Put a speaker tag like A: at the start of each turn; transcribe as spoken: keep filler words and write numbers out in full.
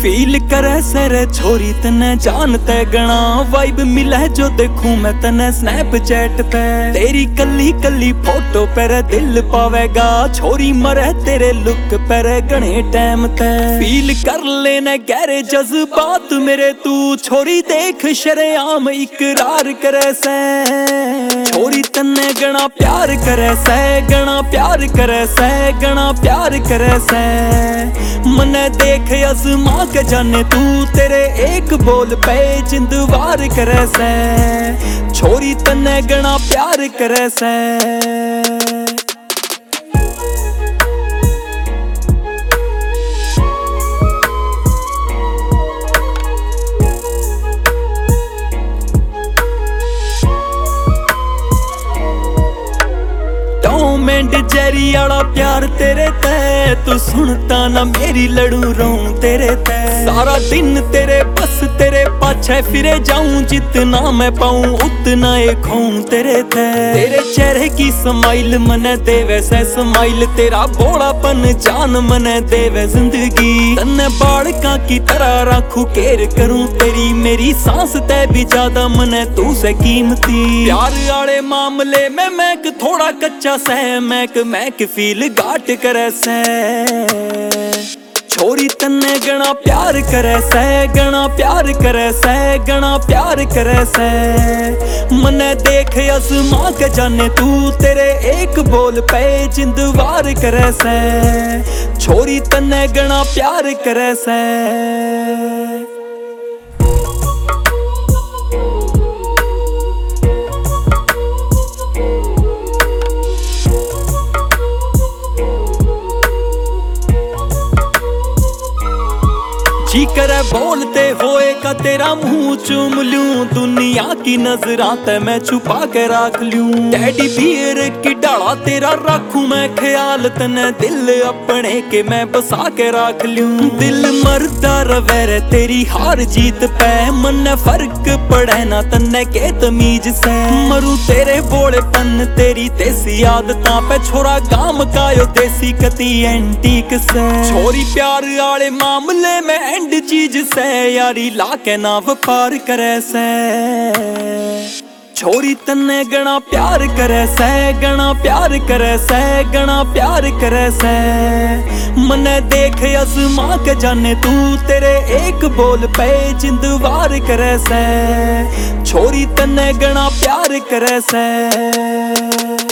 A: Feel करे sir छोरी तने जानते गणा वाइब मिले जो देखूं मैं तने स्नैपचैट पे तेरी कली कली फोटो पर दिल पावेगा छोरी मरे तेरे लुक पर गणे टाइम ते फील कर लेने गहरे जज्बात मेरे तू छोरी देख शरेआम इकरार करे से छोरी तन्ने गणा प्यार करे से गणा प्यार करे से गणा प्यार करे से मने देख अजमा के जाने तू तेरे एक बोल पे जिंदवार करे से छोरी तन्ने गणा प्यार करे से मेंढ जरी आला प्यार तेरे ते तू सुनता ना मेरी लड़ू रहूं तेरे ते सारा दिन तेरे बस तेरे पाछे फिरे जाऊं जितना मैं पाऊं उतना ही खोऊं तेरे ते तेरे चेहरे की स्माइल मने देवे से स्माइल तेरा बोलापन जान मने देवे जिंदगी तन्ने बाड़का की तरह राखू केयर करूं तेरी मेरी सांस ते भी ज्यादा मने तू से कीमती प्यार आले मामले में मैं थोड़ा कच्चा से मैक मैक फील गाट करे से छोरी तन्ने गणा प्यार करे से गणा प्यार करे से गणा प्यार करे से मने देख अजमा के जाने तू तेरे एक बोल पे जिंदवार करे से छोरी तन्ने गणा प्यार करे से जी करे बोलते होए का तेरा मुंह चूम लूं दुनिया की नजरां ते मैं छुपा के रख लूं टेडी बियर की डाला तेरा रखूं मैं ख्याल तने दिल अपने के मैं बसा के रख लूं दिल मरदा रवे रे तेरी हार जीत पे मन फर्क पड़े ना तन्ने के तमीज से मरू तेरे बोलेपन तेरी देसी आदतां पे छोरा गाम का यो देसी कती एंटीक से छोरी प्यार आले मामले में एंड चीज से यारी लाके ना व्यापार करे से छोरी तन्ने गणा प्यार करे से गणा प्यार करे से गणा प्यार करे से मने देख अजमा के जाने तू तेरे एक बोल पे जिंदवार करे से छोरी तन्ने गणा प्यार करे से।